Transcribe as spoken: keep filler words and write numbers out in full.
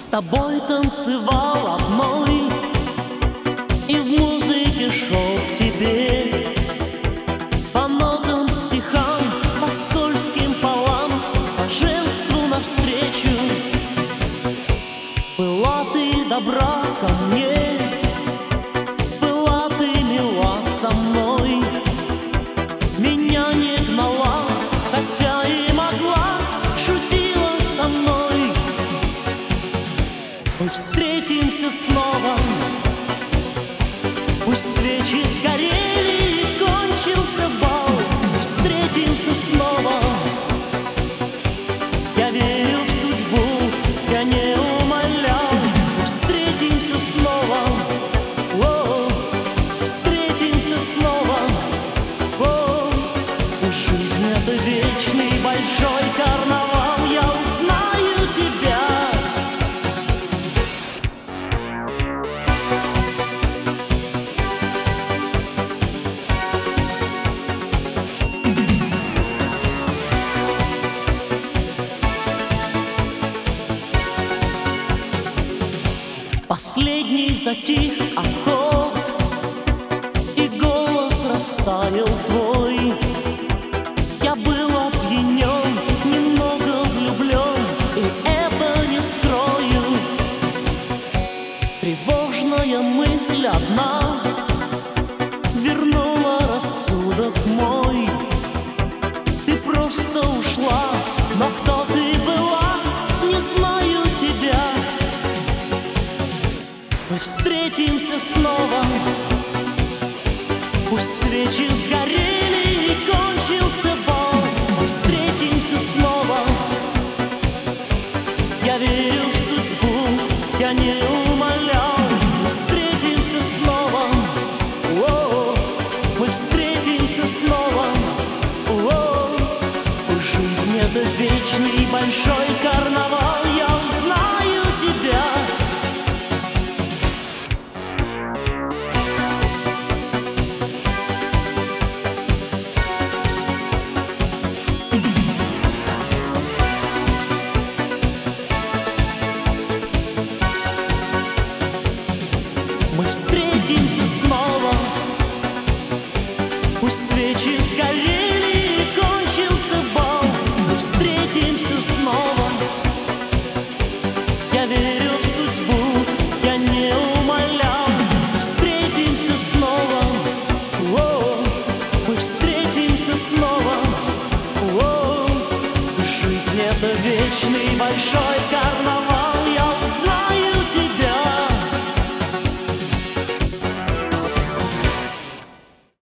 тобой танцевал одной, и в музыке шел к тебе. По нотам, стихам, по скользким полам, по женству навстречу. Была ты добра ко мне, была ты мила со мной. Меня не гнала, хотя и могла, шутила со мной. Мы встретимся снова, пусть свечи сгорели и кончился бал. Мы встретимся снова, я верю в судьбу, я не умолял. Мы встретимся снова, о, встретимся снова, о. Жизнь — это вечный большой карнавал, я узнаю тебя. Последний затих аккорд, и голос растаял твой. Я был опьянен, немного влюблен, и это не скрою. Тревожная мысль одна вернула рассудок мой. Ты просто ушла, но кто ты была, не знаю тебя. Мы встретимся снова, пусть свечи сгорели и кончился бал. Мы встретимся снова, я верю в судьбу, я не умолял. Мы встретимся снова, о, мы встретимся снова, о. Жизнь — это вечный большой карнавал, я узнаю тебя. Мы встретимся снова, пусть свечи сгорели и кончился бал. Мы встретимся снова, я верю в судьбу, я не умолял. Мы встретимся снова, о, мы встретимся снова, о. Жизнь — это вечный большой карнавал.